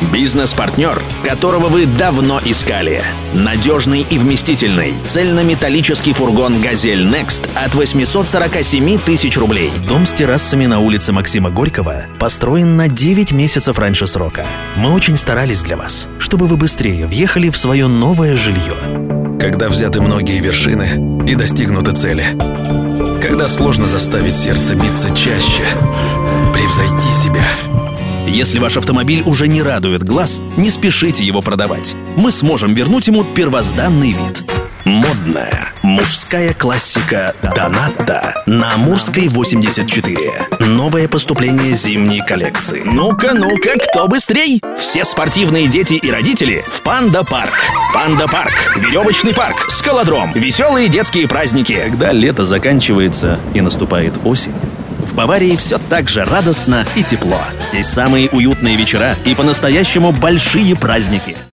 Бизнес-партнер, которого вы давно искали. Надежный и вместительный цельнометаллический фургон «Газель Next» от 847 тысяч рублей. Дом с террасами на улице Максима Горького построен на 9 месяцев раньше срока. Мы очень старались для вас, чтобы вы быстрее въехали в свое новое жилье. Когда взяты многие вершины и достигнуты цели. Когда сложно заставить сердце биться чаще, превзойти себя. Если ваш автомобиль уже не радует глаз, не спешите его продавать. Мы сможем вернуть ему первозданный вид. Модная мужская классика «Донатта» на Амурской 84. Новое поступление зимней коллекции. Ну-ка, кто быстрей? Все спортивные дети и родители в Панда-парк. Панда-парк, веревочный парк, скалодром, веселые детские праздники. Когда лето заканчивается и наступает осень, в Баварии все так же радостно и тепло. Здесь самые уютные вечера и по-настоящему большие праздники.